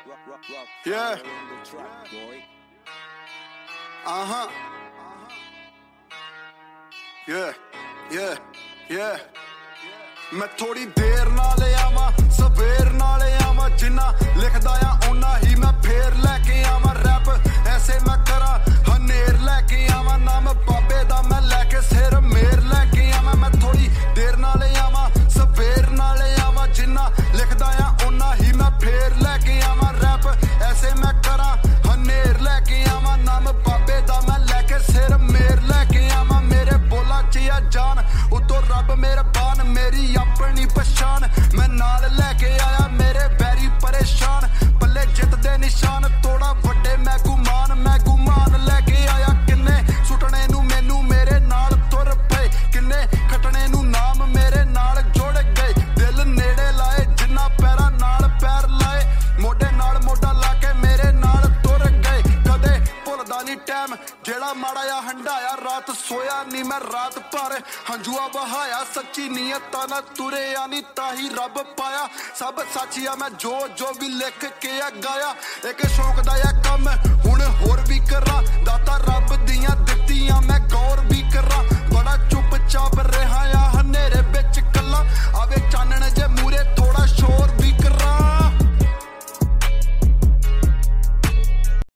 Yeah. Yeah, yeah, yeah. मैं थोड़ी देर नाल आवां सवेर नाल आवां जिन्ना लिखदा आ उन्ना ही मैं फेर लैके आवां रैप ऐसे मैं करा हनेर लैके आवां नाम बाबे दा मैं लैके सिर मेर लैके आवां मैं थोड़ी देर नाल आवां सवेर नाल आवां जिन्ना लिखदा आ उन्ना ही मैं फेर लैके आवां रैप ऐसे मैं करा हनेर लैके आवां नाम बाबे दा मैं लैके सिर मेर लैके आवां मेरे बोला च आ जान उतो रब मेरे बान मेरी अपनी पछान मैं नाल लैके आया मेरे बैरी परेशान पल्ले जित दे निशान थोड़ा वड्डे मैं गुमान लैके आया किन्ने सुटने नू मैनू मेरे नाल तुर पे किन्ने खटने नू नाम मेरे नाल जुड़ गए दिल नेड़े लाए जिन्ना पैरा नाल पैर लाए मोढे नाल मोढा ला के मेरे नाल तुर गए कदे भुलदा नहीं टाइम जेड़ा माड़ा आ हंडाया रात सोया नहीं मैं रात भर हंजुआ बहाया सच्ची नीयत ना तुरे आनी ताही रब पाया सब सचिया मैं जो भी लिख के गाया एक शौक दा या कम हुण होर भी करा दाता रब दियां दित्तियां मैं गौर भी करा बड़ा चुप चाप